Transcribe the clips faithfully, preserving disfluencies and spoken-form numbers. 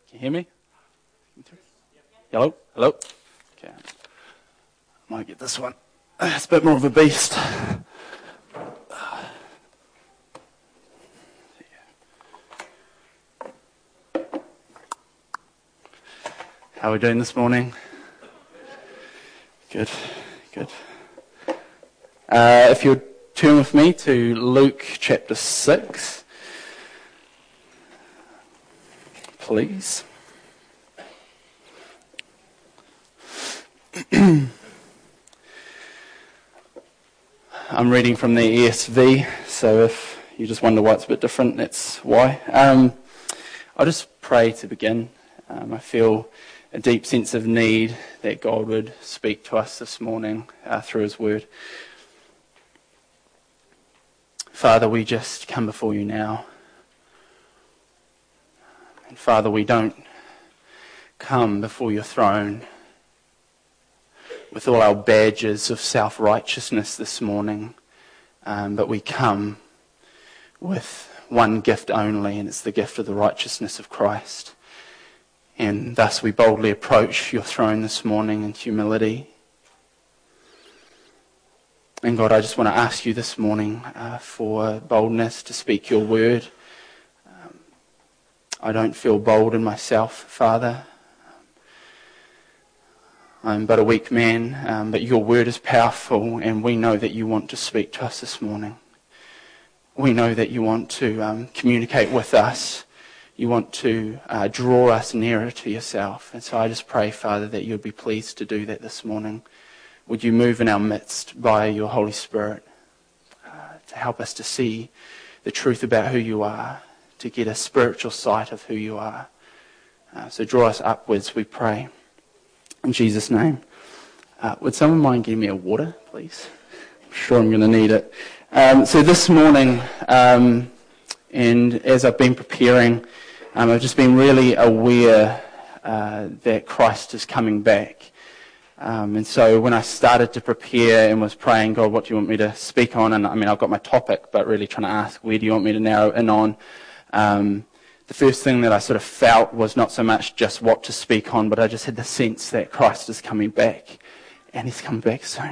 Can you hear me? Hello? Hello? Okay. I might get this one. It's a bit more of a beast. How are we doing this morning? Good, good. Uh, if you'd turn with me to Luke chapter six, please. I'm reading from the E S V, so if you just wonder why it's a bit different, that's why. Um, I'll just pray to begin. Um, I feel a deep sense of need that God would speak to us this morning uh, through His Word. Father, we just come before you now. And Father, we don't come before your throne with all our badges of self-righteousness this morning, um, but we come with one gift only, and it's the gift of the righteousness of Christ. And thus we boldly approach your throne this morning in humility. And God, I just want to ask you this morning uh, for boldness to speak your word. Um, I don't feel bold in myself, Father. I'm but a weak man, um, but your word is powerful, and we know that you want to speak to us this morning. We know that you want to um, communicate with us. You want to uh, draw us nearer to yourself. And so I just pray, Father, that you'd be pleased to do that this morning. Would you move in our midst by your Holy Spirit uh, to help us to see the truth about who you are, to get a spiritual sight of who you are. Uh, so draw us upwards, we pray. In Jesus' name. Uh, would someone mind getting me a water, please? I'm sure I'm going to need it. Um, so this morning, um, and as I've been preparing, um, I've just been really aware uh, that Christ is coming back. Um, and so when I started to prepare and was praying, God, what do you want me to speak on? And I mean, I've got my topic, but really trying to ask, where do you want me to narrow in on? Um, the first thing that I sort of felt was not so much just what to speak on, but I just had the sense that Christ is coming back, and he's coming back soon.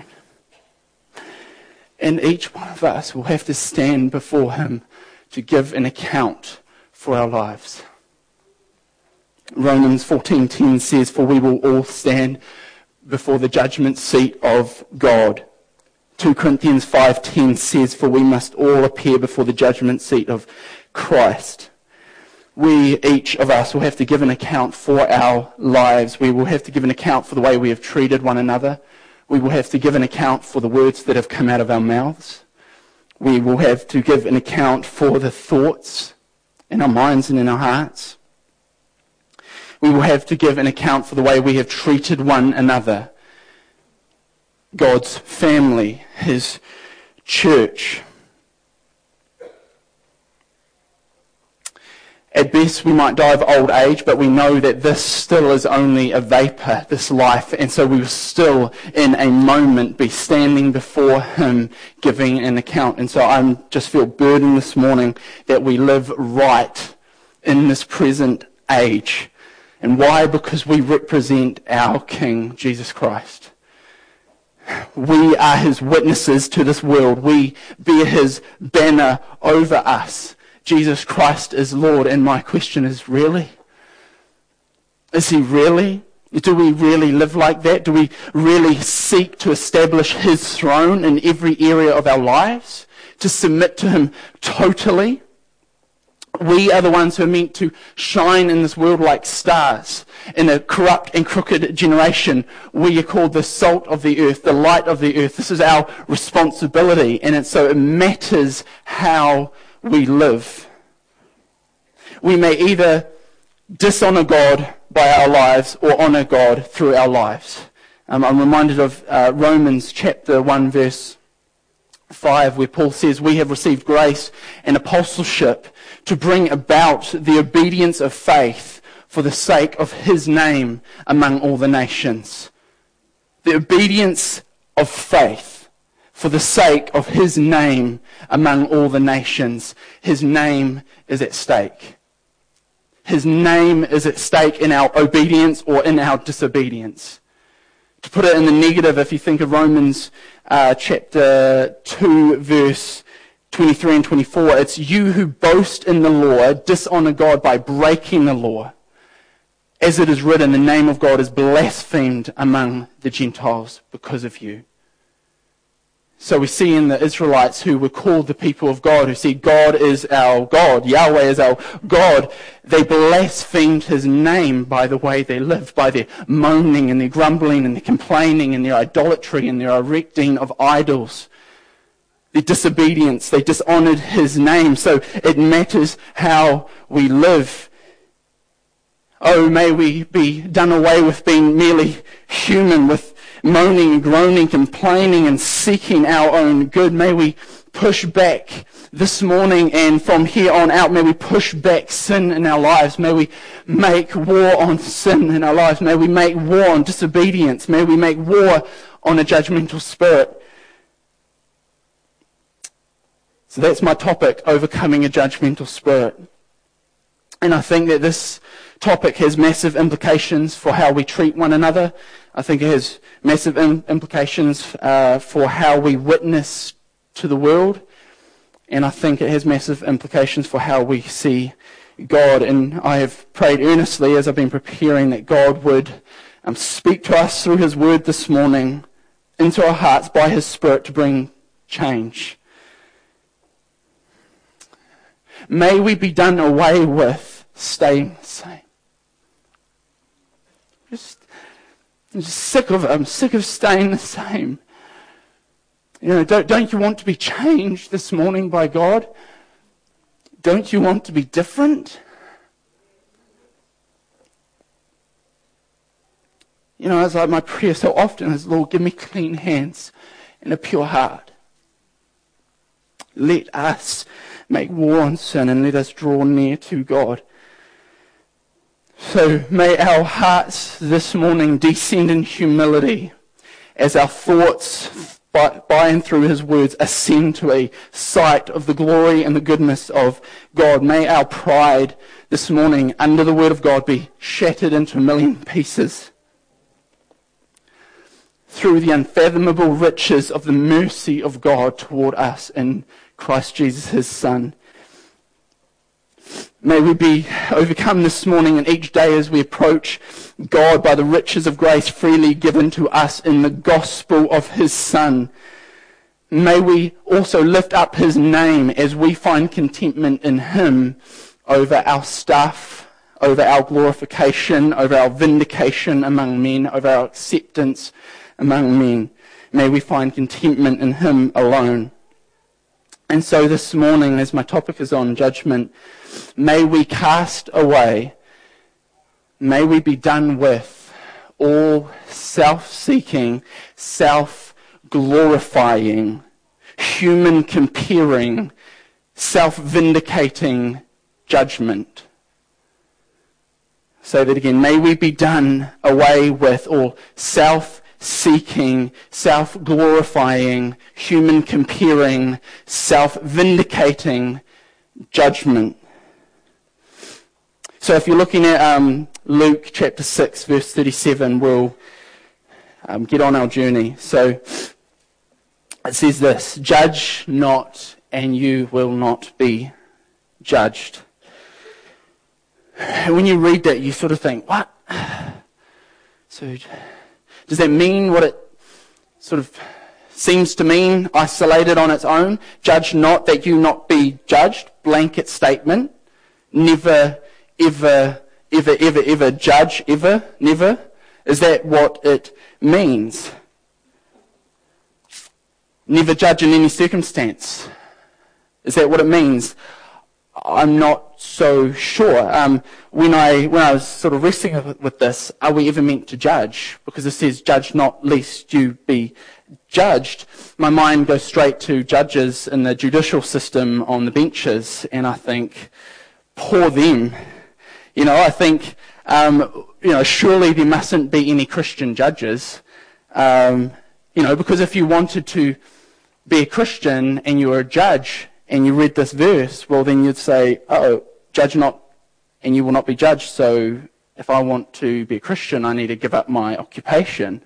And each one of us will have to stand before him to give an account for our lives. Romans fourteen ten says, for we will all stand before the judgment seat of God. Second Corinthians five ten says, for we must all appear before the judgment seat of Christ. We, each of us, will have to give an account for our lives. We will have to give an account for the way we have treated one another. We will have to give an account for the words that have come out of our mouths. We will have to give an account for the thoughts in our minds and in our hearts. We will have to give an account for the way we have treated one another, God's family, his church. At best, we might die of old age, but we know that this still is only a vapor, this life, and so we will still, in a moment, be standing before him, giving an account. And so I just feel burdened this morning that we live right in this present age. And why? Because we represent our King, Jesus Christ. We are his witnesses to this world. We bear his banner over us. Jesus Christ is Lord, and my question is, really? Is he really? Do we really live like that? Do we really seek to establish his throne in every area of our lives? To submit to him totally? We are the ones who are meant to shine in this world like stars. In a corrupt and crooked generation, we are called the salt of the earth, the light of the earth. This is our responsibility, and it, so it matters how we live. We may either dishonor God by our lives or honor God through our lives. Um, I'm reminded of uh, Romans chapter one verse five, where Paul says, we have received grace and apostleship to bring about the obedience of faith for the sake of his name among all the nations. The obedience of faith for the sake of his name among all the nations. His name is at stake. His name is at stake in our obedience or in our disobedience. To put it in the negative, if you think of Romans uh, chapter two, verse twenty-three and twenty-four, it's you who boast in the law, dishonor God by breaking the law. As it is written, the name of God is blasphemed among the Gentiles because of you. So we see in the Israelites who were called the people of God, who said God is our God, Yahweh is our God, they blasphemed his name by the way they lived, by their moaning and their grumbling and their complaining and their idolatry and their erecting of idols. Their disobedience, they dishonored his name. So it matters how we live. Oh, may we be done away with being merely human, with moaning, groaning, complaining, and seeking our own good. May we push back this morning and from here on out, may we push back sin in our lives. May we make war on sin in our lives. May we make war on disobedience. May we make war on a judgmental spirit. So that's my topic, overcoming a judgmental spirit. And I think that this topic has massive implications for how we treat one another. I think it has massive implications uh, for how we witness to the world. And I think it has massive implications for how we see God. And I have prayed earnestly as I've been preparing that God would um, speak to us through his word this morning into our hearts by his Spirit to bring change. May we be done away with staying the same. Just, I'm just sick of it. I'm sick of staying the same. You know, don't, don't you want to be changed this morning by God? Don't you want to be different? You know, it's like my prayer so often is, Lord, give me clean hands and a pure heart. Let us make war on sin and let us draw near to God. So may our hearts this morning descend in humility as our thoughts by, by and through his words ascend to a sight of the glory and the goodness of God. May our pride this morning under the word of God be shattered into a million pieces through the unfathomable riches of the mercy of God toward us in Christ Jesus, his Son. May we be overcome this morning and each day as we approach God by the riches of grace freely given to us in the gospel of his Son. May we also lift up his name as we find contentment in him over our stuff, over our glorification, over our vindication among men, over our acceptance among men. May we find contentment in him alone. And so this morning, as my topic is on judgment, may we cast away, may we be done with all self-seeking, self-glorifying, human-comparing, self-vindicating judgment. Say that again. May we be done away with all self-seeking, self-glorifying, human-comparing, self-vindicating judgment. So if you're looking at um, Luke chapter six, verse thirty-seven, we'll um, get on our journey. So it says this: judge not, and you will not be judged. And when you read that, you sort of think, what? So does that mean what it sort of seems to mean, isolated on its own? Judge not that you not be judged, blanket statement. Never, ever, ever, ever, ever judge, ever, never. Is that what it means? Never judge in any circumstance. Is that what it means? I'm not so sure. Um, when I when I was sort of wrestling with, with this, are we ever meant to judge? Because it says, judge not lest you be judged. My mind goes straight to judges in the judicial system on the benches, and I think, poor them. You know, I think, um, you know, surely there mustn't be any Christian judges. Um, you know, because if you wanted to be a Christian and you were a judge, and you read this verse, well then you'd say, oh, judge not and you will not be judged. So if I want to be a Christian, I need to give up my occupation.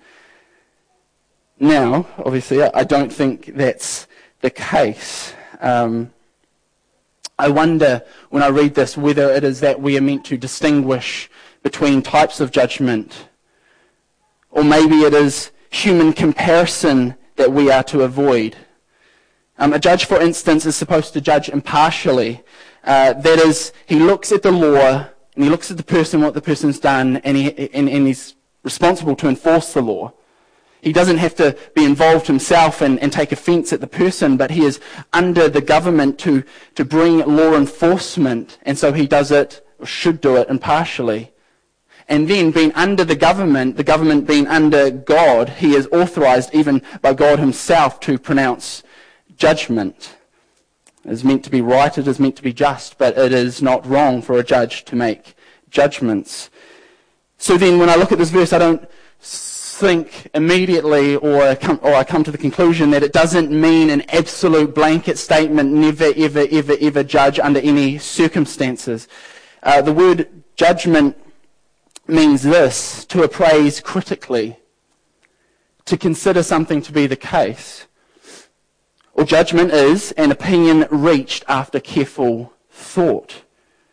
Now, obviously, I don't think that's the case. Um, I wonder, when I read this, whether it is that we are meant to distinguish between types of judgment, or maybe it is human comparison that we are to avoid. Um, a judge, for instance, is supposed to judge impartially. Uh, that is, he looks at the law, and he looks at the person, what the person's done, and, he, and, and he's responsible to enforce the law. He doesn't have to be involved himself and, and take offence at the person, but he is under the government to, to bring law enforcement, and so he does it, or should do it, impartially. And then, being under the government, the government being under God, he is authorized even by God himself to pronounce judgment. It is meant to be right, it is meant to be just, but it is not wrong for a judge to make judgments. So then, when I look at this verse, I don't think immediately, or, come, or I come to the conclusion that it doesn't mean an absolute blanket statement, never, ever, ever, ever judge under any circumstances. Uh, the word judgment means this: to appraise critically, to consider something to be the case. Or judgment is an opinion reached after careful thought,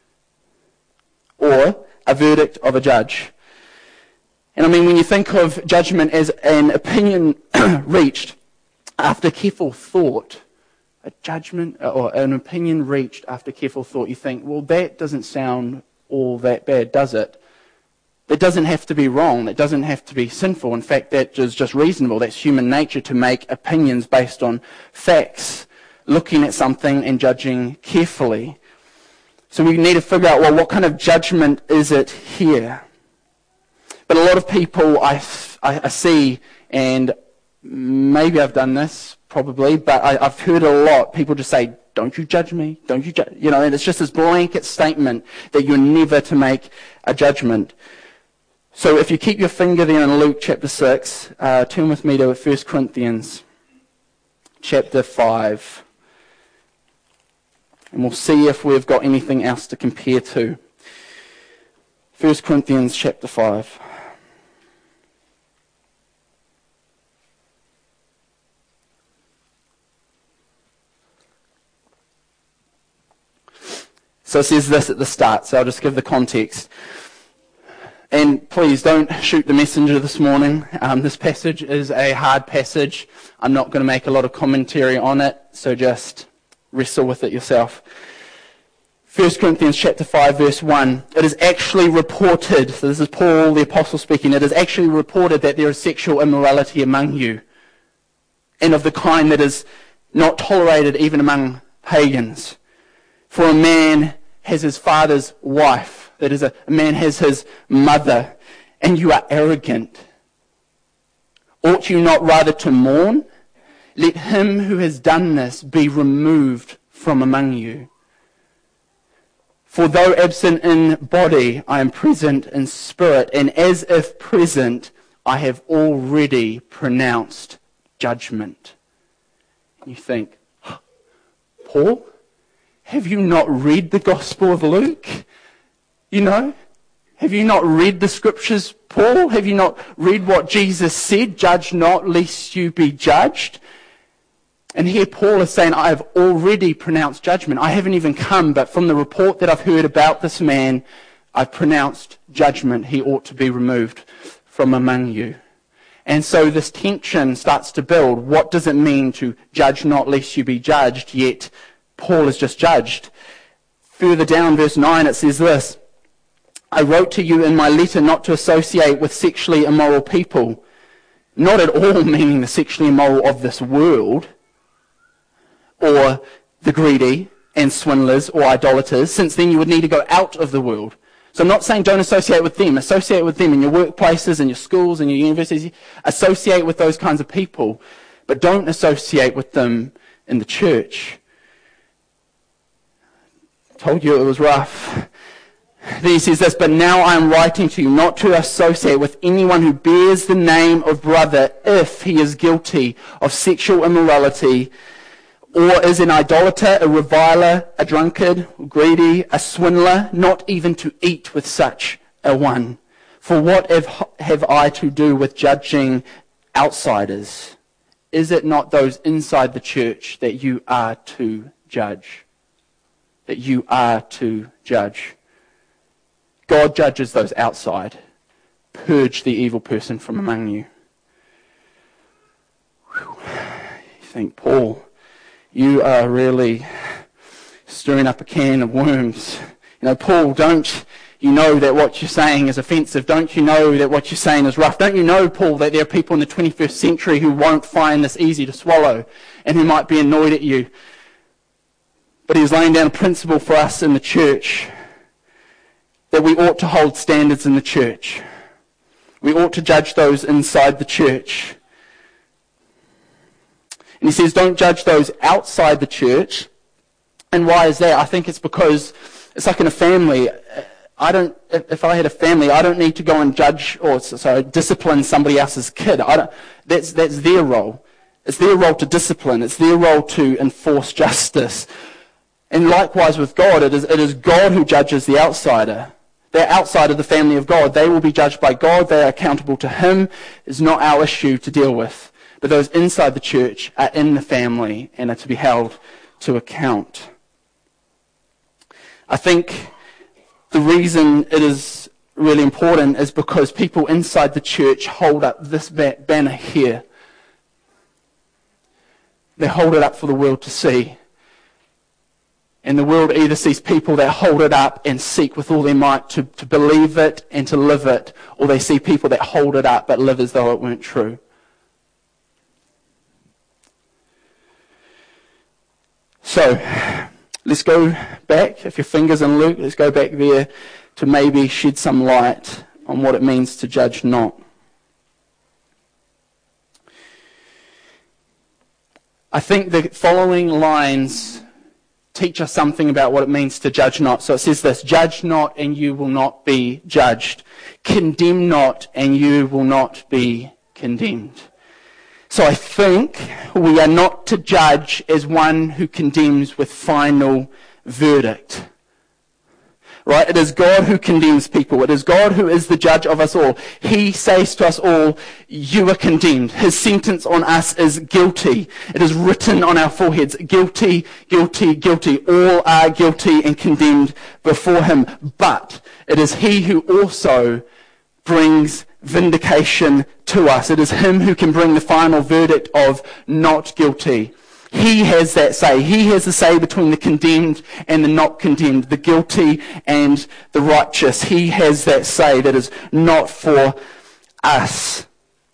or a verdict of a judge. And I mean, when you think of judgment as an opinion reached after careful thought, a judgment or an opinion reached after careful thought, you think, well, that doesn't sound all that bad, does it? That doesn't have to be wrong. That doesn't have to be sinful. In fact, that is just reasonable. That's human nature to make opinions based on facts, looking at something and judging carefully. So we need to figure out, well, what kind of judgment is it here? But a lot of people I, I, I see, and maybe I've done this, probably, but I, I've heard a lot. People just say, don't you judge me, don't you judge, you know, and it's just this blanket statement that you're never to make a judgment. So if you keep your finger there in Luke chapter six, uh, turn with me to First Corinthians chapter five. And we'll see if we've got anything else to compare to. First Corinthians chapter five. So it says this at the start, so I'll just give the context. And please don't shoot the messenger this morning. Um, this passage is a hard passage. I'm not going to make a lot of commentary on it, so just wrestle with it yourself. First Corinthians chapter five, verse one. It is actually reported, so this is Paul the Apostle speaking, it is actually reported that there is sexual immorality among you, and of the kind that is not tolerated even among pagans. For a man has his father's wife, that is, a, a man has his mother, and you are arrogant. Ought you not rather to mourn? Let him who has done this be removed from among you. For though absent in body, I am present in spirit, and as if present, I have already pronounced judgment. You think, Paul? Have you not read the Gospel of Luke? You know? Have you not read the Scriptures, Paul? Have you not read what Jesus said? Judge not, lest you be judged. And here Paul is saying, I have already pronounced judgment. I haven't even come, but from the report that I've heard about this man, I've pronounced judgment. He ought to be removed from among you. And so this tension starts to build. What does it mean to judge not, lest you be judged, yet Paul is just judged? Further down, verse nine, it says this: I wrote to you in my letter not to associate with sexually immoral people, not at all meaning the sexually immoral of this world, or the greedy and swindlers or idolaters, since then you would need to go out of the world. So I'm not saying don't associate with them. Associate with them in your workplaces, in your schools, in your universities. Associate with those kinds of people, but don't associate with them in the church. Told you it was rough. Then he says this, but now I am writing to you not to associate with anyone who bears the name of brother if he is guilty of sexual immorality, Or is an idolater, a reviler, a drunkard, greedy, a swindler, not even to eat with such a one? For what have, have I to do with judging outsiders? Is it not those inside the church that you are to judge? That you are to judge. God judges those outside. Purge the evil person from among you. Whew. You think, Paul, you are really stirring up a can of worms. You know, Paul, don't you know that what you're saying is offensive? Don't you know that what you're saying is rough? Don't you know, Paul, that there are people in the twenty-first century who won't find this easy to swallow and who might be annoyed at you? But he's laying down a principle for us in the church that we ought to hold standards in the church. We ought to judge those inside the church. And he says, don't judge those outside the church. And why is that? I think it's because it's like in a family. I don't, if I had a family, I don't need to go and judge or so discipline somebody else's kid. I don't, that's, that's their role. It's their role to discipline. It's their role to enforce justice. And likewise with God, it is, it is God who judges the outsider. They're outside of the family of God. They will be judged by God. They are accountable to Him. It's not our issue to deal with. But those inside the church are in the family and are to be held to account. I think the reason it is really important is because people inside the church hold up this banner here. They hold it up for the world to see. And the world either sees people that hold it up and seek with all their might to, to believe it and to live it, or they see people that hold it up but live as though it weren't true. So, let's go back, if your finger's in Luke, let's go back there to maybe shed some light on what it means to judge not. I think the following lines teach us something about what it means to judge not. So it says this: judge not and you will not be judged. Condemn not and you will not be condemned. So I think we are not to judge as one who condemns with final verdict. Right? It is God who condemns people. It is God who is the judge of us all. He says to us all, you are condemned. His sentence on us is guilty. It is written on our foreheads, guilty, guilty, guilty. All are guilty and condemned before Him. But it is He who also brings vindication to us. It is Him who can bring the final verdict of not guilty. He has that say. He has the say between the condemned and the not condemned, the guilty and the righteous. He has that say that is not for us.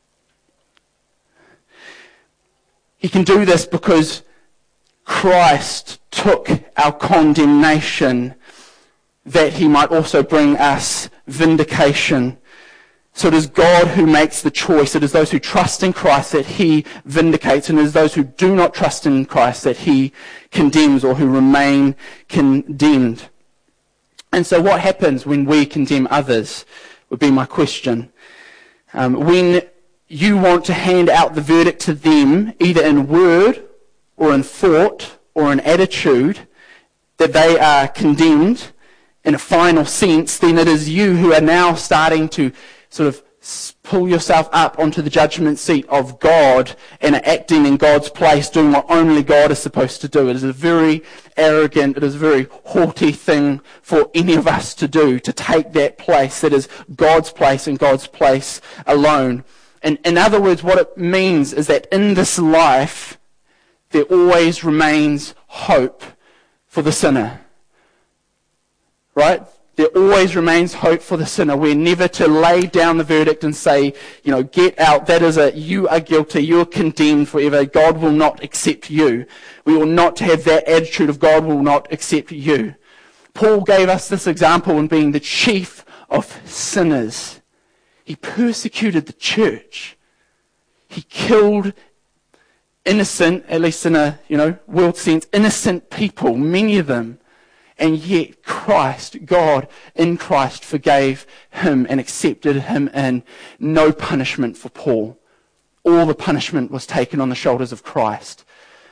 He can do this because Christ took our condemnation that He might also bring us vindication. So it is God who makes the choice. It is those who trust in Christ that He vindicates, and it is those who do not trust in Christ that He condemns or who remain condemned. And so what happens when we condemn others would be my question. Um, when you want to hand out the verdict to them, either in word or in thought or in attitude, that they are condemned in a final sense, then it is you who are now starting to sort of pull yourself up onto the judgment seat of God and are acting in God's place, doing what only God is supposed to do. It is a very arrogant, it is a very haughty thing for any of us to do, to take that place that is God's place and God's place alone. And in other words, what it means is that in this life, there always remains hope for the sinner. Right? There always remains hope for the sinner. We're never to lay down the verdict and say, you know, get out. That is it. You are guilty. You are condemned forever. God will not accept you. We will not have that attitude of God will not accept you. Paul gave us this example in being the chief of sinners. He persecuted the church. He killed innocent, at least in a, you know, world sense, innocent people, many of them. And yet Christ, God in Christ, forgave him and accepted him in. No punishment for Paul. All the punishment was taken on the shoulders of Christ.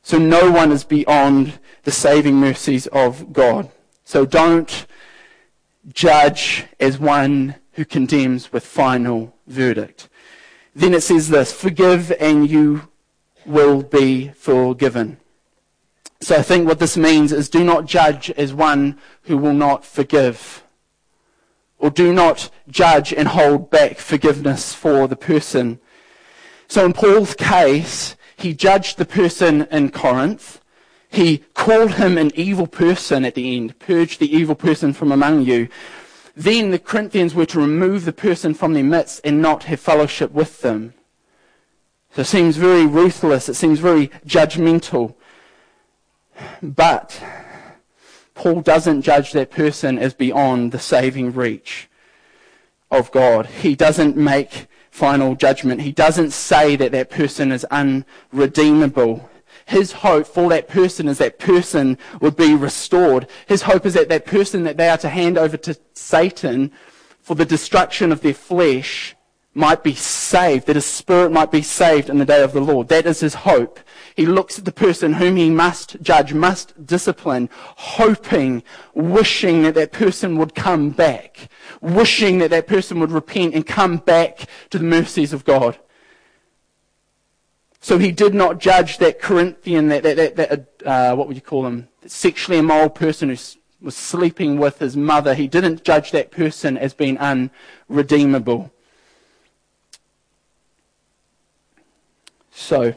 So no one is beyond the saving mercies of God. So don't judge as one who condemns with final verdict. Then it says this, forgive and you will be forgiven. So I think what this means is do not judge as one who will not forgive. Or do not judge and hold back forgiveness for the person. So in Paul's case, he judged the person in Corinth. He called him an evil person at the end, purged the evil person from among you. Then the Corinthians were to remove the person from their midst and not have fellowship with them. So it seems very ruthless, it seems very judgmental. But Paul doesn't judge that person as beyond the saving reach of God. He doesn't make final judgment. He doesn't say that that person is unredeemable. His hope for that person is that person would be restored. His hope is that that person that they are to hand over to Satan for the destruction of their flesh might be saved, that his spirit might be saved in the day of the Lord. That is his hope. He looks at the person whom he must judge, must discipline, hoping, wishing that that person would come back, wishing that that person would repent and come back to the mercies of God. So he did not judge that Corinthian, that, that, that, that uh, what would you call him, that sexually immoral person who was sleeping with his mother. He didn't judge that person as being unredeemable. So,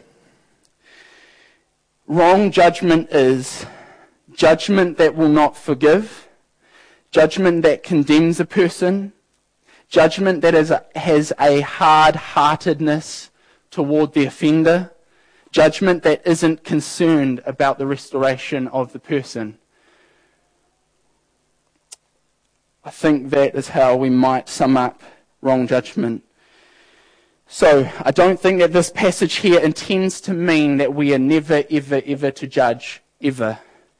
wrong judgment is judgment that will not forgive, judgment that condemns a person, judgment that is a, has a hard-heartedness toward the offender, judgment that isn't concerned about the restoration of the person. I think that is how we might sum up wrong judgment. So, I don't think that this passage here intends to mean that we are never, ever, ever to judge, ever.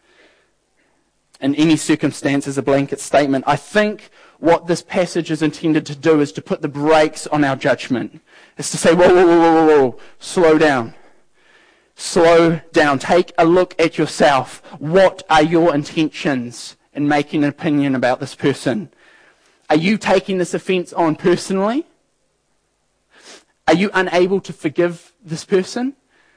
In any circumstance as a blanket statement. I think what this passage is intended to do is to put the brakes on our judgment. It's to say, whoa, whoa, whoa, whoa, whoa, whoa, slow down. Slow down. Take a look at yourself. What are your intentions in making an opinion about this person? Are you taking this offense on personally? Are you unable to forgive this person?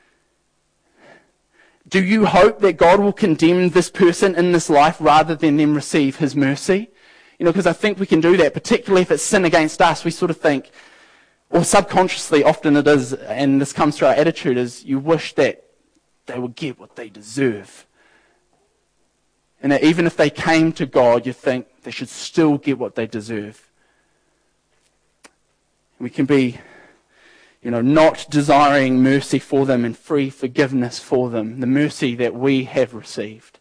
Do you hope that God will condemn this person in this life rather than them receive his mercy? You know, because I think we can do that, particularly if it's sin against us. We sort of think, or subconsciously often it is, and this comes through our attitude, is you wish that they would get what they deserve. And that even if they came to God, you think they should still get what they deserve. We can be, you know, not desiring mercy for them and free forgiveness for them, the mercy that we have received.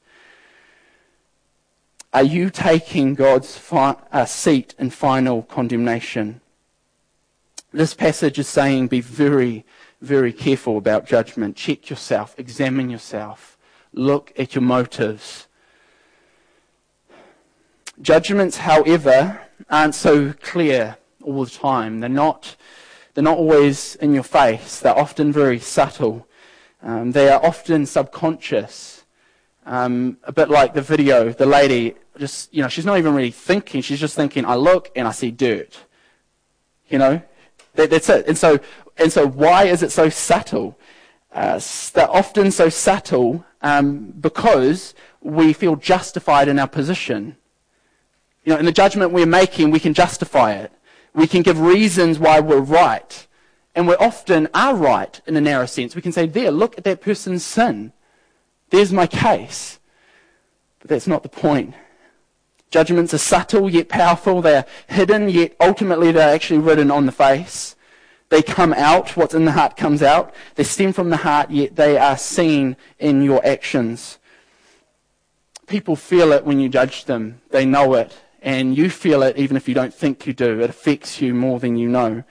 Are you taking God's fi- uh, seat in final condemnation? This passage is saying be very, very careful about judgment. Check yourself, examine yourself, look at your motives. Judgments, however, aren't so clear all the time. They're not They're not always in your face. They're often very subtle. Um, they are often subconscious. Um, a bit like the video, the lady, just, you know, she's not even really thinking. She's just thinking, I look and I see dirt. You know, that, that's it. And so, and so why is it so subtle? Uh, they're often so subtle um, because we feel justified in our position. You know, in the judgment we're making, we can justify it. We can give reasons why we're right. And we often are right in a narrow sense. We can say, there, look at that person's sin. There's my case. But that's not the point. Judgments are subtle yet powerful. They're hidden yet ultimately they're actually written on the face. They come out. What's in the heart comes out. They stem from the heart yet they are seen in your actions. People feel it when you judge them. They know it. And you feel it even if you don't think you do. It affects you more than you know.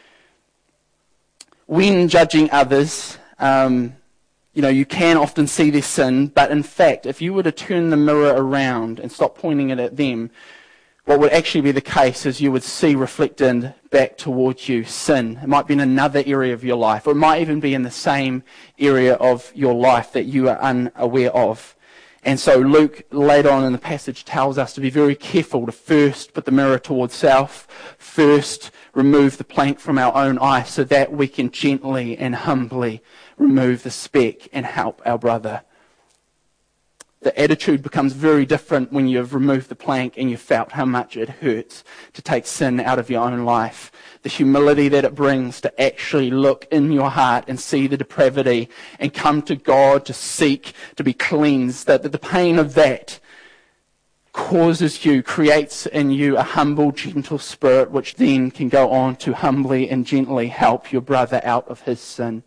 When judging others, um, you know, you can often see their sin, but in fact, if you were to turn the mirror around and stop pointing it at them, what would actually be the case is you would see reflected back towards you sin. It might be in another area of your life, or it might even be in the same area of your life that you are unaware of. And so Luke, later on in the passage, tells us to be very careful to first put the mirror towards self, first remove the plank from our own eye so that we can gently and humbly remove the speck and help our brother. The attitude becomes very different when you've removed the plank and you've felt how much it hurts to take sin out of your own life. The humility that it brings to actually look in your heart and see the depravity and come to God to seek to be cleansed. That the pain of that causes you, creates in you a humble, gentle spirit, which then can go on to humbly and gently help your brother out of his sin.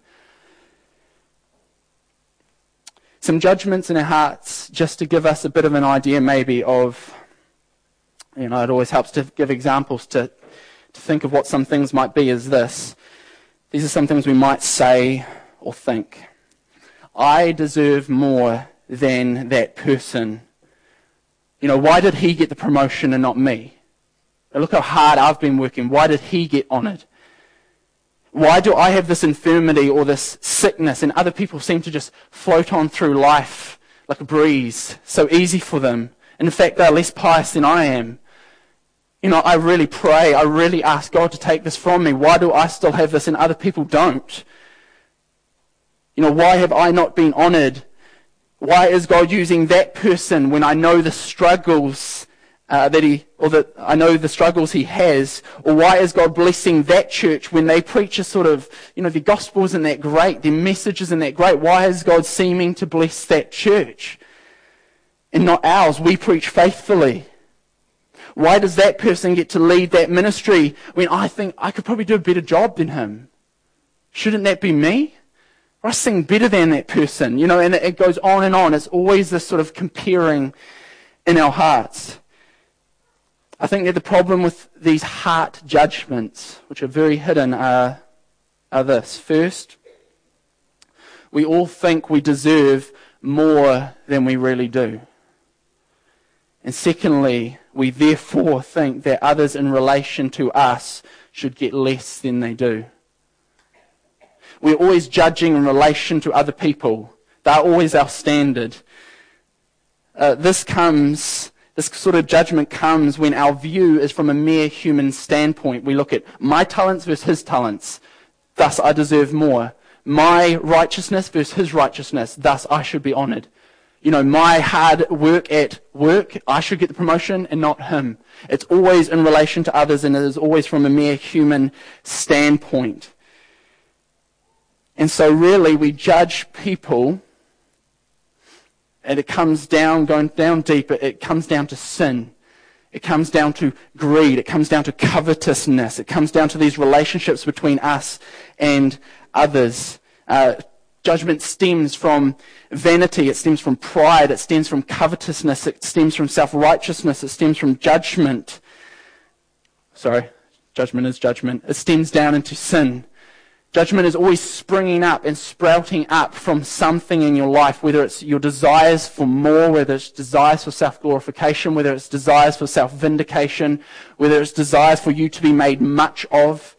Some judgments in our hearts, just to give us a bit of an idea maybe of, you know, it always helps to give examples to, to think of what some things might be, is this. These are some things we might say or think. I deserve more than that person. You know, why did he get the promotion and not me? Look how hard I've been working. Why did he get honoured? Why do I have this infirmity or this sickness and other people seem to just float on through life like a breeze, so easy for them? And in fact, they're less pious than I am. You know, I really pray, I really ask God to take this from me. Why do I still have this and other people don't? You know, why have I not been honoured? Why is God using that person when I know the struggles Uh, that he, or that I know the struggles he has? Or why is God blessing that church when they preach a sort of, you know, the gospel isn't that great, their message isn't that great? Why is God seeming to bless that church and not ours? We preach faithfully. Why does that person get to lead that ministry when I think I could probably do a better job than him? Shouldn't that be me? Or I sing better than that person, you know, and it goes on and on. It's always this sort of comparing in our hearts. I think that the problem with these heart judgments, which are very hidden, are, are this. First, we all think we deserve more than we really do. And secondly, we therefore think that others in relation to us should get less than they do. We're always judging in relation to other people. They're always our standard. Uh, this comes... This sort of judgment comes when our view is from a mere human standpoint. We look at my talents versus his talents, thus I deserve more. My righteousness versus his righteousness, thus I should be honoured. You know, my hard work at work, I should get the promotion and not him. It's always in relation to others, and it is always from a mere human standpoint. And so really we judge people. And it comes down, going down deeper, it comes down to sin. It comes down to greed. It comes down to covetousness. It comes down to these relationships between us and others. Uh, judgment stems from vanity. It stems from pride. It stems from covetousness. It stems from self-righteousness. It stems from judgment. Sorry, judgment is judgment. It stems down into sin. Judgment is always springing up and sprouting up from something in your life, whether it's your desires for more, whether it's desires for self-glorification, whether it's desires for self-vindication, whether it's desires for you to be made much of.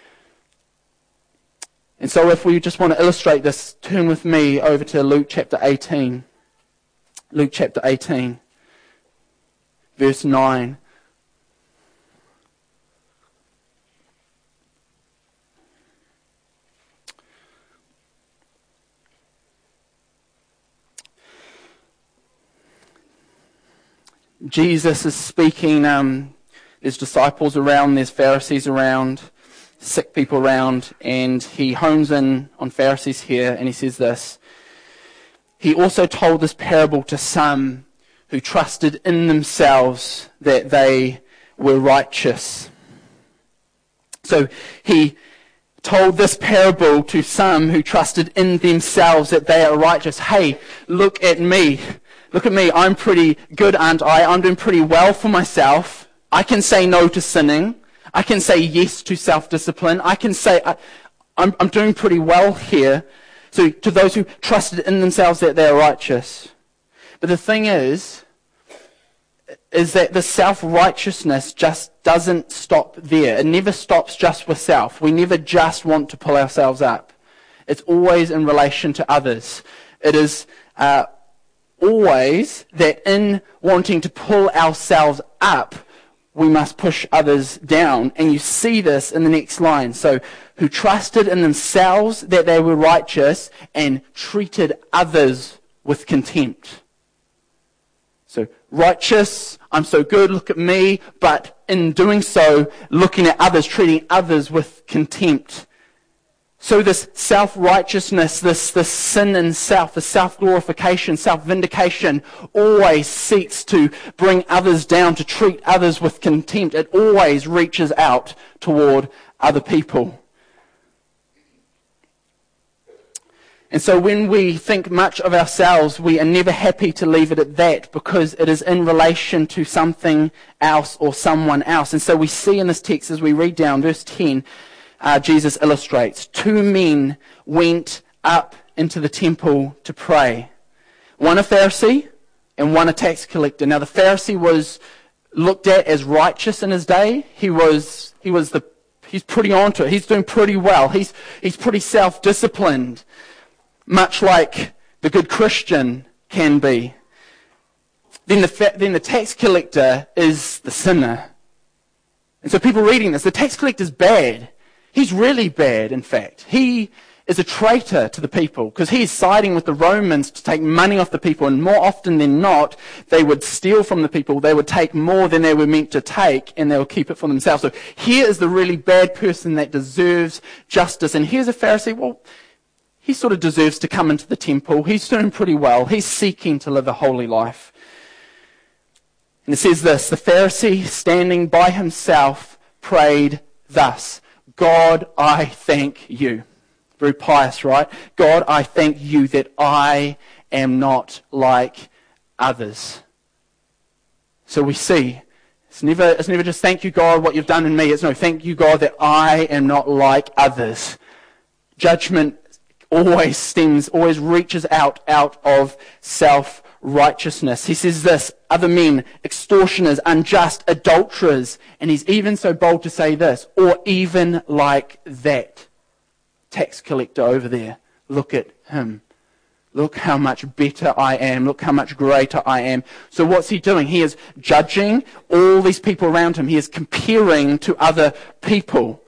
And so if we just want to illustrate this, turn with me over to Luke chapter eighteen. Luke chapter eighteen, verse nine. Jesus is speaking, um, there's disciples around, there's Pharisees around, sick people around, and he hones in on Pharisees here, and he says this. He also told this parable to some who trusted in themselves that they were righteous. So he told this parable to some who trusted in themselves that they are righteous. Hey, look at me. Look at me, I'm pretty good, aren't I? I'm doing pretty well for myself. I can say no to sinning. I can say yes to self-discipline. I can say I, I'm, I'm doing pretty well here. So to those who trusted in themselves that they're righteous. But the thing is, is that the self-righteousness just doesn't stop there. It never stops just with self. We never just want to pull ourselves up. It's always in relation to others. It is uh, always that in wanting to pull ourselves up, we must push others down. And you see this in the next line. So, who trusted in themselves that they were righteous and treated others with contempt. So, righteous, I'm so good, look at me, but in doing so, looking at others, treating others with contempt. So this self-righteousness, this, this sin in self, the self-glorification, self-vindication, always seeks to bring others down, to treat others with contempt. It always reaches out toward other people. And so when we think much of ourselves, we are never happy to leave it at that, because it is in relation to something else or someone else. And so we see in this text, as we read down verse ten, Uh, Jesus illustrates, two men went up into the temple to pray. One a Pharisee and one a tax collector. Now the Pharisee was looked at as righteous in his day. He was, he was the, he's pretty onto it. He's doing pretty well. He's, he's pretty self-disciplined, much like the good Christian can be. Then the, then the tax collector is the sinner. And so people reading this, the tax collector is bad. He's really bad, in fact. He is a traitor to the people, because he is siding with the Romans to take money off the people, and more often than not, they would steal from the people. They would take more than they were meant to take, and they would keep it for themselves. So here is the really bad person that deserves justice. And here's a Pharisee, well, he sort of deserves to come into the temple. He's doing pretty well. He's seeking to live a holy life. And it says this, the Pharisee, standing by himself, prayed thus, God, I thank you. Very pious, right? God, I thank you that I am not like others. So we see, it's never, it's never just thank you, God, what you've done in me. It's no, thank you, God, that I am not like others. Judgment always stems, always reaches out, out of self righteousness. He says this, other men, extortioners, unjust, adulterers, and he's even so bold to say this, or even like that tax collector over there. Look at him. Look how much better I am. Look how much greater I am. So what's he doing? He is judging all these people around him. He is comparing to other people.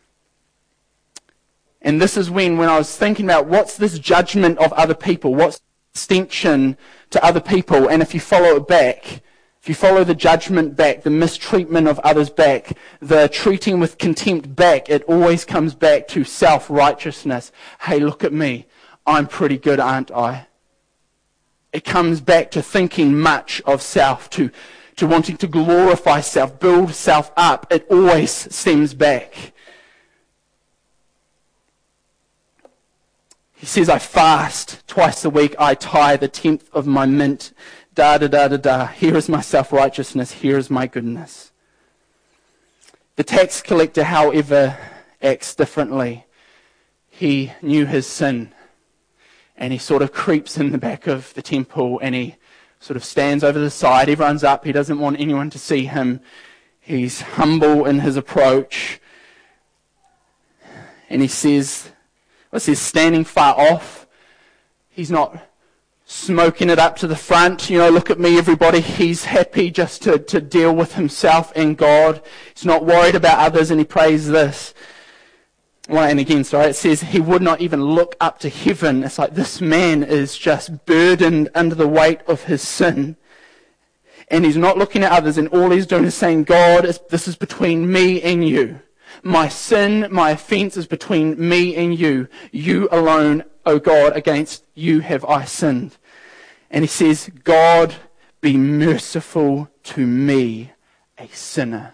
And this is when, when I was thinking about what's this judgment of other people? What's extension to other people? And if you follow it back, if you follow the judgment back, the mistreatment of others back, the treating with contempt back, it always comes back to self-righteousness. Hey, look at me. I'm pretty good, aren't I? It comes back to thinking much of self, to, to wanting to glorify self, build self up. It always stems back. He says, I fast twice a week, I tithe a tenth of my mint, da da da da da. Here is my self-righteousness, here is my goodness. The tax collector, however, acts differently. He knew his sin, and he sort of creeps in the back of the temple, and he sort of stands over the side. Everyone's up, he doesn't want anyone to see him. He's humble in his approach, and he says, Well, he's standing far off. He's not smoking it up to the front. You know, look at me, everybody. He's happy just to, to deal with himself and God. He's not worried about others, and he prays this. Well, and again, sorry, it says he would not even look up to heaven. It's like this man is just burdened under the weight of his sin. And he's not looking at others, and all he's doing is saying, God, this is between me and you. My sin, my offense is between me and you. You alone, O God, against you have I sinned. And he says, God, be merciful to me, a sinner.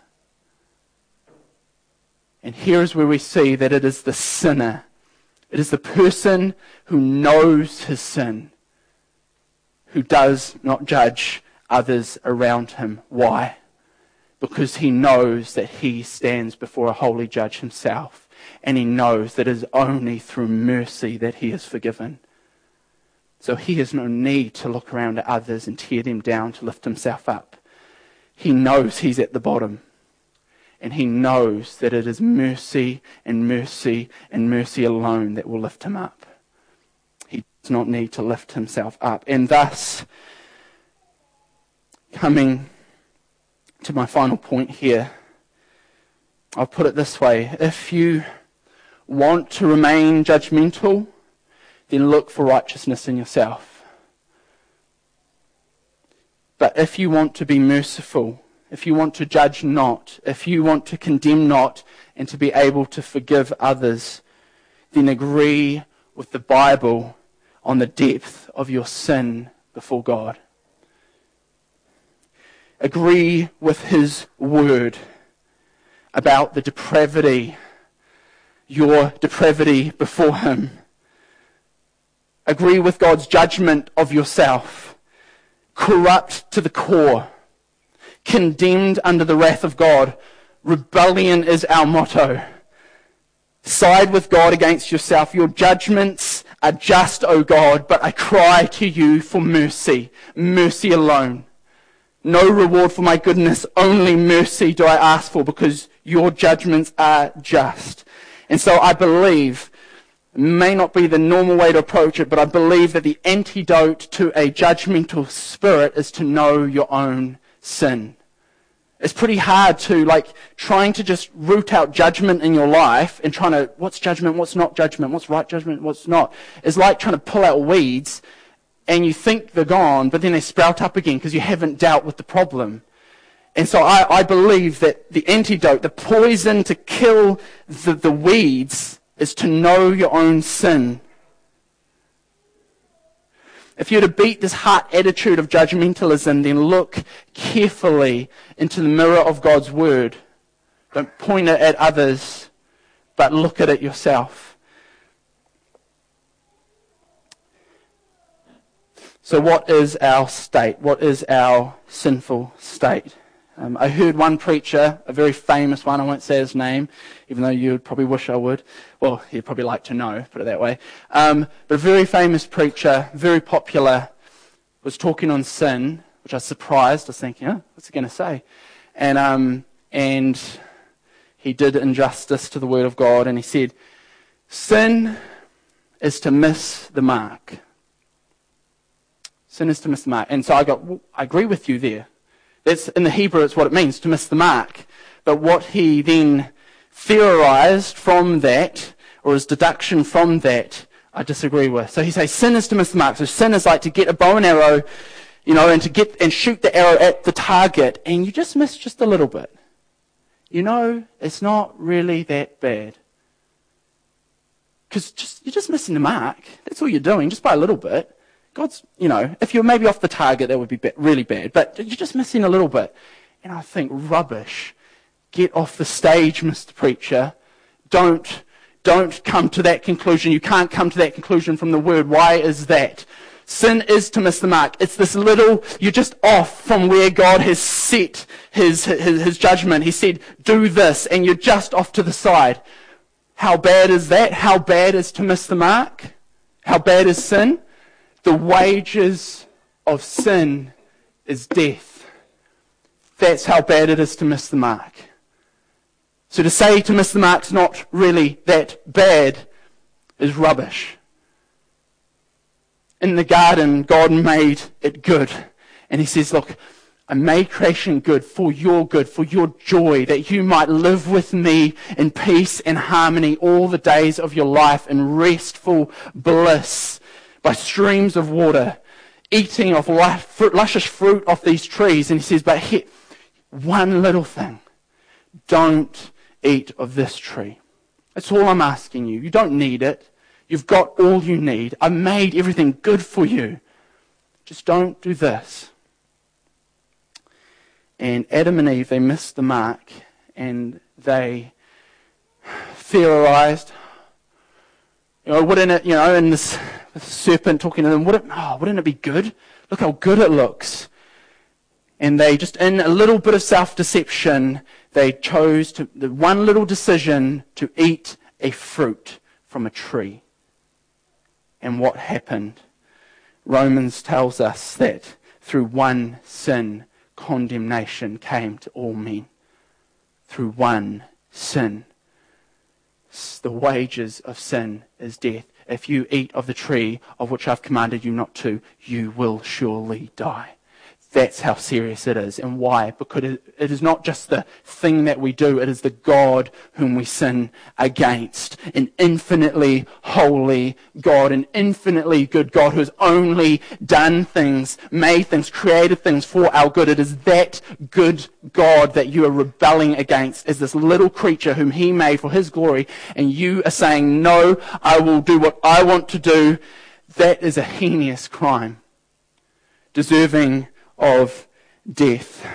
And here is where we see that it is the sinner. It is the person who knows his sin, who does not judge others around him. Why? Because he knows that he stands before a holy judge himself, and he knows that it is only through mercy that he is forgiven. So he has no need to look around at others and tear them down to lift himself up. he knows he's at the bottom. And he knows that it is mercy and mercy and mercy alone that will lift him up. He does not need to lift himself up. And thus, coming to my final point here, I'll put it this way. If you want to remain judgmental, then look for righteousness in yourself. But if you want to be merciful, if you want to judge not, if you want to condemn not, and to be able to forgive others, then agree with the Bible on the depth of your sin before God. Agree with His word about the depravity, your depravity before Him. Agree with God's judgment of yourself, corrupt to the core, condemned under the wrath of God. Rebellion is our motto. Side with God against yourself. Your judgments are just, O God, but I cry to you for mercy, mercy alone. No reward for my goodness, only mercy do I ask for, because your judgments are just. And so I believe, it may not be the normal way to approach it, but I believe that the antidote to a judgmental spirit is to know your own sin. It's pretty hard to, like, trying to just root out judgment in your life and trying to, what's judgment, what's not judgment, what's right judgment, what's not. It's like trying to pull out weeds and you think they're gone, but then they sprout up again because you haven't dealt with the problem. And so I, I believe that the antidote, the poison to kill the, the weeds, is to know your own sin. If you're to beat this heart attitude of judgmentalism, then look carefully into the mirror of God's word. Don't point it at others, but look at it yourself. So what is our state? What is our sinful state? Um, I heard one preacher, a very famous one, I won't say his name, even though you would probably wish I would. Well, he'd probably like to know, put it that way. Um, but a very famous preacher, very popular, was talking on sin, which I was surprised. I was thinking, oh, what's he going to say? And, um, and he did injustice to the word of God, and he said, sin is to miss the mark. Sin is to miss the mark. And so I got, well, I agree with you there. That's, in the Hebrew, it's what it means, to miss the mark. But what he then theorized from that, or his deduction from that, I disagree with. So he says sin is to miss the mark. So sin is like to get a bow and arrow, you know, and to get and shoot the arrow at the target, and you just miss just a little bit. You know, it's not really that bad. Because just, you're just missing the mark. That's all you're doing, just by a little bit. God's, you know, if you're maybe off the target, that would be really bad. But you're just missing a little bit. And I think, rubbish. Get off the stage, Mister Preacher. Don't, don't come to that conclusion. You can't come to that conclusion from the Word. Why is that? Sin is to miss the mark. It's this little, you're just off from where God has set his, his, his judgment. He said, do this, and you're just off to the side. How bad is that? How bad is to miss the mark? How bad is sin? The wages of sin is death. That's how bad it is to miss the mark. So to say to miss the mark's not really that bad is rubbish. In the garden, God made it good. And He says, look, I made creation good for your good, for your joy, that you might live with me in peace and harmony all the days of your life in restful bliss, by streams of water, eating of luscious fruit off these trees. And He says, but here, one little thing, don't eat of this tree. That's all I'm asking you. You don't need it. You've got all you need. I made everything good for you. Just don't do this. And Adam and Eve, they missed the mark, and they theorized, you know, wouldn't it, you know, and this serpent talking to them, wouldn't, oh, wouldn't it be good? Look how good it looks. And they just, in a little bit of self-deception, they chose to, the one little decision to eat a fruit from a tree. And what happened? Romans tells us that through one sin, condemnation came to all men through one sin. The wages of sin is death. If you eat of the tree of which I've commanded you not to, you will surely die. That's how serious it is. And why? Because it is not just the thing that we do, it is the God whom we sin against. An infinitely holy God, an infinitely good God who has only done things, made things, created things for our good. It is that good God that you are rebelling against, is this little creature whom he made for his glory, and you are saying, no, I will do what I want to do. That is a heinous crime, deserving of death.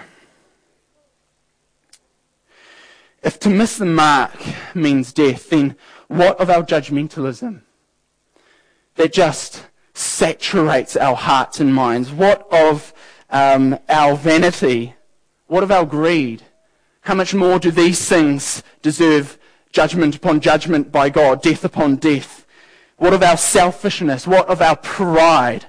If to miss the mark means death, then what of our judgmentalism that just saturates our hearts and minds? What of um, our vanity? What of our greed? How much more do these things deserve judgment upon judgment by God, death upon death? What of our selfishness? What of our pride?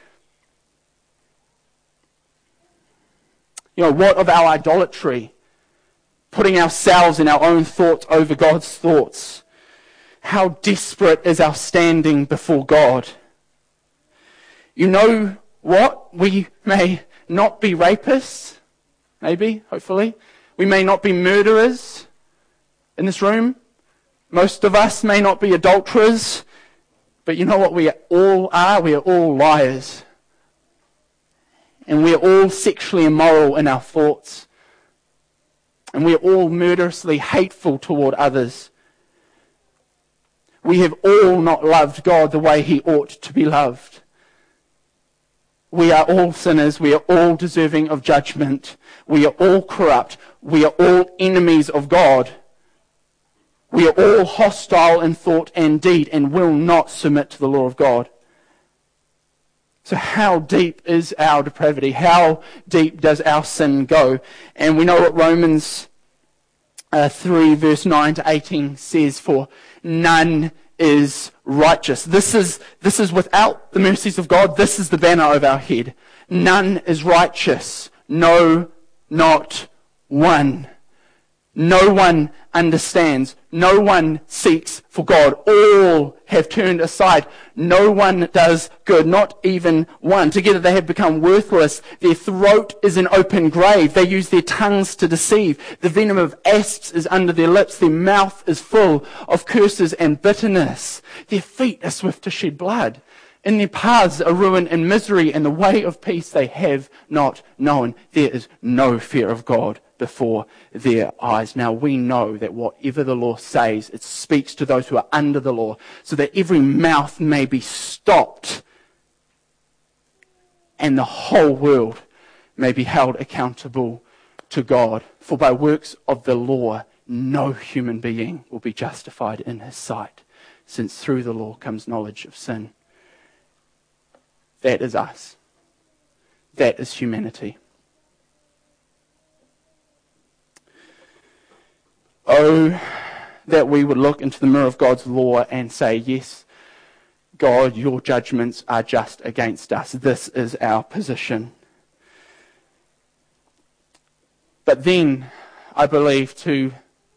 You know, what of our idolatry? Putting ourselves and our own thoughts over God's thoughts. How desperate is our standing before God? You know what? We may not be rapists, maybe, hopefully. We may not be murderers in this room. Most of us may not be adulterers. But you know what we all are? We are all liars. And we are all sexually immoral in our thoughts. And we are all murderously hateful toward others. We have all not loved God the way he ought to be loved. We are all sinners. We are all deserving of judgment. We are all corrupt. We are all enemies of God. We are all hostile in thought and deed and will not submit to the law of God. So how deep is our depravity? How deep does our sin go? And we know what Romans uh, three verse nine to eighteen says, for none is righteous. This is, this is without the mercies of God. This is the banner over our head. None is righteous. No, not one. No one understands. No one seeks for God. All have turned aside. No one does good, not even one. Together they have become worthless. Their throat is an open grave. They use their tongues to deceive. The venom of asps is under their lips. Their mouth is full of curses and bitterness. Their feet are swift to shed blood. In their paths are ruin and misery, and the way of peace they have not known. There is no fear of God before their eyes. Now we know that whatever the law says, it speaks to those who are under the law, so that every mouth may be stopped and the whole world may be held accountable to God. For by works of the law, no human being will be justified in his sight, since through the law comes knowledge of sin. That is us. That is humanity. Oh, that we would look into the mirror of God's law and say, yes, God, your judgments are just against us. This is our position. But then, I believe, to,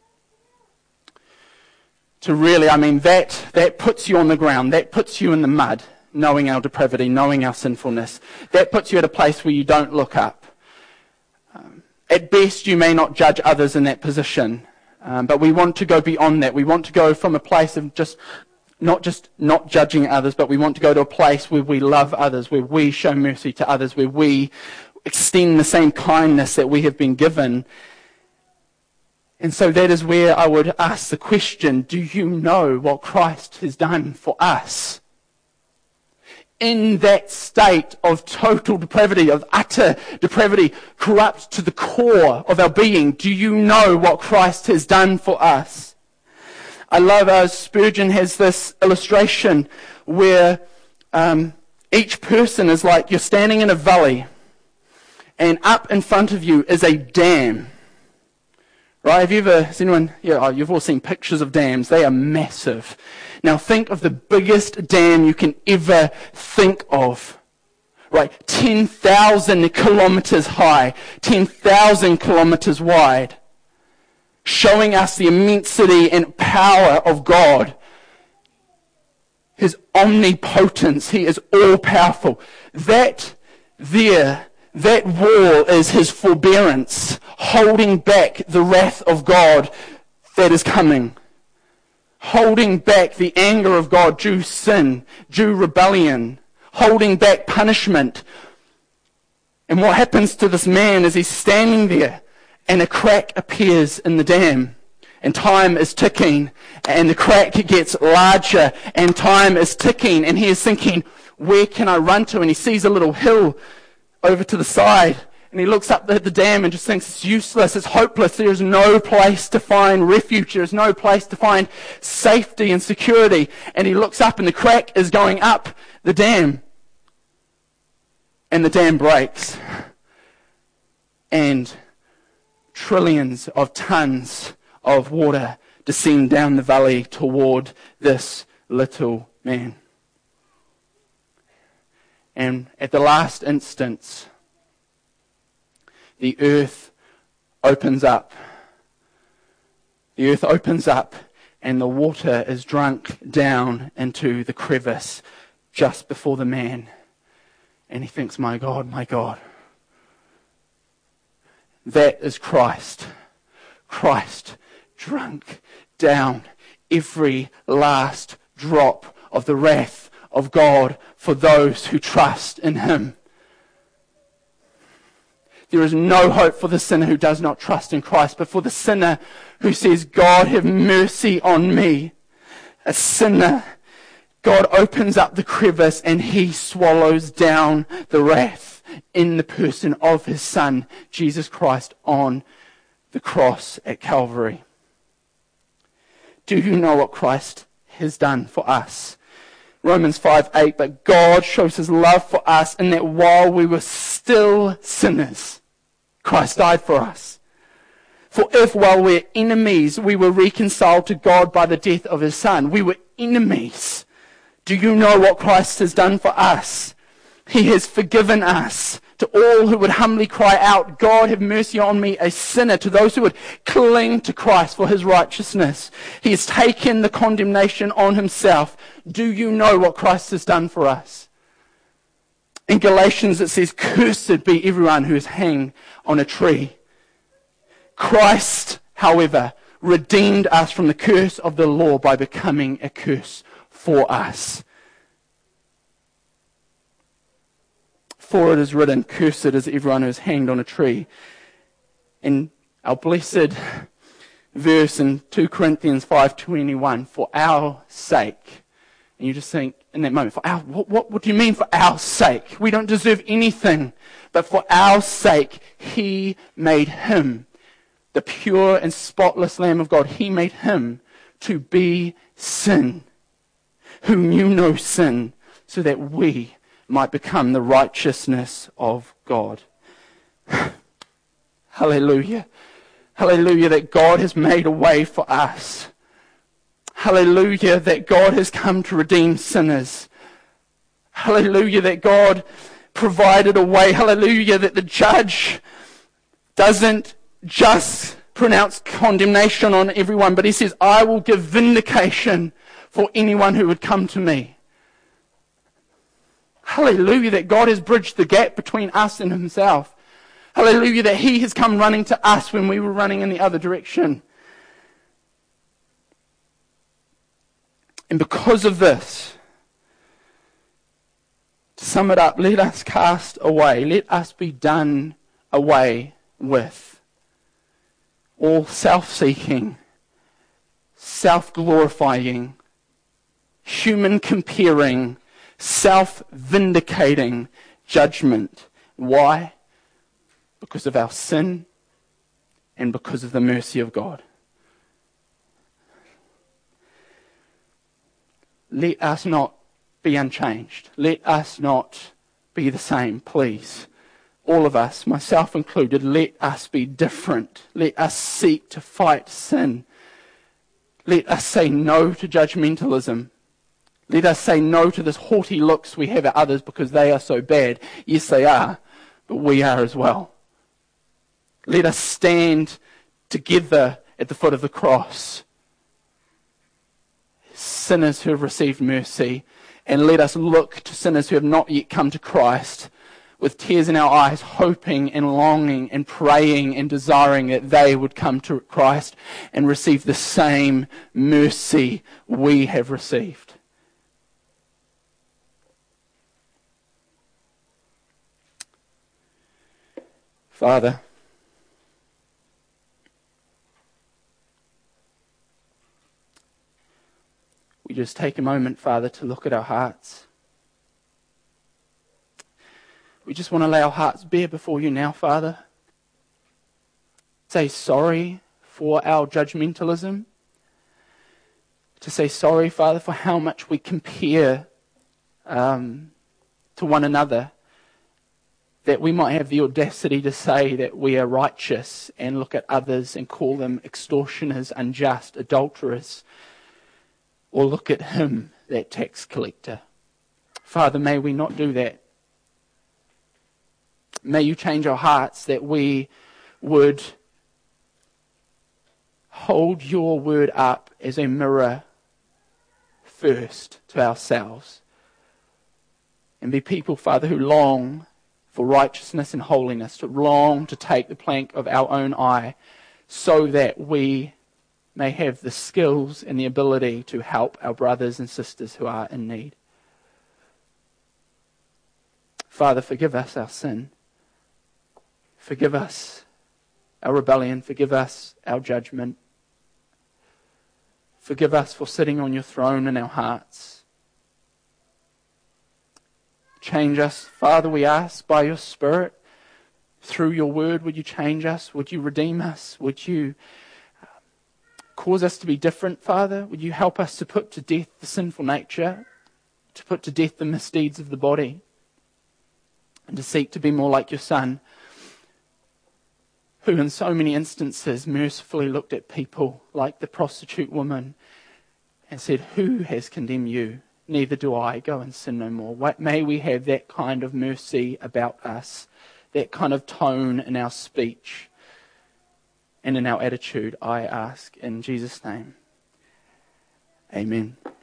to really, I mean, that, that puts you on the ground. That puts you in the mud, knowing our depravity, knowing our sinfulness. That puts you at a place where you don't look up. Um, at best, you may not judge others in that position. Um, but we want to go beyond that. We want to go from a place of just not just not judging others, but we want to go to a place where we love others, where we show mercy to others, where we extend the same kindness that we have been given. And so that is where I would ask the question, do you know what Christ has done for us? In that state of total depravity, of utter depravity, corrupt to the core of our being, do you know what Christ has done for us? I love how Spurgeon has this illustration where um, each person is like you're standing in a valley, and up in front of you is a dam. Right? Have you ever, has anyone, yeah, oh, you've all seen pictures of dams. They are massive. Now think of the biggest dam you can ever think of. right? ten thousand kilometers high, ten thousand kilometers wide, showing us the immensity and power of God. His omnipotence. He is all-powerful. That there, that wall is his forbearance, holding back the wrath of God that is coming. Holding back the anger of God due sin, due rebellion. Holding back punishment. And what happens to this man is he's standing there and a crack appears in the dam. And time is ticking, and the crack gets larger, and time is ticking, and he is thinking, where can I run to? And he sees a little hill over to the side, and he looks up at the dam and just thinks it's useless, it's hopeless, there is no place to find refuge, there is no place to find safety and security. And he looks up, and the crack is going up the dam, and the dam breaks, and trillions of tons of water descend down the valley toward this little man. And at the last instance, the earth opens up. The earth opens up and the water is drunk down into the crevice just before the man. And he thinks, my God, my God. That is Christ. Christ drunk down every last drop of the wrath of God for those who trust in him. There is no hope for the sinner who does not trust in Christ, but for the sinner who says, God, have mercy on me, a sinner, God opens up the crevice and he swallows down the wrath in the person of his Son, Jesus Christ, on the cross at Calvary. Do you know what Christ has done for us? Romans five eight, but God shows his love for us in that while we were still sinners, Christ died for us. For if while we're enemies, we were reconciled to God by the death of his Son, we were enemies. Do you know what Christ has done for us? He has forgiven us. To all who would humbly cry out, God, have mercy on me, a sinner. To those who would cling to Christ for his righteousness. He has taken the condemnation on himself. Do you know what Christ has done for us? In Galatians it says, cursed be everyone who is hanged on a tree. Christ, however, redeemed us from the curse of the law by becoming a curse for us. For it is written, cursed is everyone who is hanged on a tree. And our blessed verse in two Corinthians five twenty-one, for our sake. And you just think in that moment, for our, what, what, what do you mean for our sake? We don't deserve anything. But for our sake, he made him, the pure and spotless Lamb of God. He made him to be sin, who knew no sin, so that we might become the righteousness of God. Hallelujah. Hallelujah that God has made a way for us. Hallelujah that God has come to redeem sinners. Hallelujah that God provided a way. Hallelujah that the judge doesn't just pronounce condemnation on everyone, but he says, I will give vindication for anyone who would come to me. Hallelujah that God has bridged the gap between us and himself. Hallelujah that he has come running to us when we were running in the other direction. And because of this, to sum it up, let us cast away, let us be done away with all self-seeking, self-glorifying, human comparing, self-vindicating judgment. Why? Because of our sin and because of the mercy of God. Let us not be unchanged. Let us not be the same, please. All of us, myself included, let us be different. Let us seek to fight sin. Let us say no to judgmentalism. Let us say no to this haughty looks we have at others because they are so bad. Yes, they are, but we are as well. Let us stand together at the foot of the cross, sinners who have received mercy, and let us look to sinners who have not yet come to Christ with tears in our eyes, hoping and longing and praying and desiring that they would come to Christ and receive the same mercy we have received. Father, we just take a moment, Father, to look at our hearts. We just want to lay our hearts bare before you now, Father. Say sorry for our judgmentalism. To say sorry, Father, for how much we compare um, to one another. That we might have the audacity to say that we are righteous and look at others and call them extortioners, unjust, adulterers, or look at him, that tax collector. Father, may we not do that. May you change our hearts that we would hold your word up as a mirror first to ourselves and be people, Father, who long for righteousness and holiness, to long to take the plank of our own eye so that we may have the skills and the ability to help our brothers and sisters who are in need. Father, forgive us our sin. Forgive us our rebellion. Forgive us our judgment. Forgive us for sitting on your throne in our hearts. Change us, Father, we ask, by your Spirit, through your word, would you change us? Would you redeem us? Would you cause us to be different, Father? Would you help us to put to death the sinful nature, to put to death the misdeeds of the body, and to seek to be more like your Son, who in so many instances mercifully looked at people like the prostitute woman and said, who has condemned you? Neither do I. Go and sin no more. May we have that kind of mercy about us, that kind of tone in our speech and in our attitude, I ask in Jesus' name. Amen.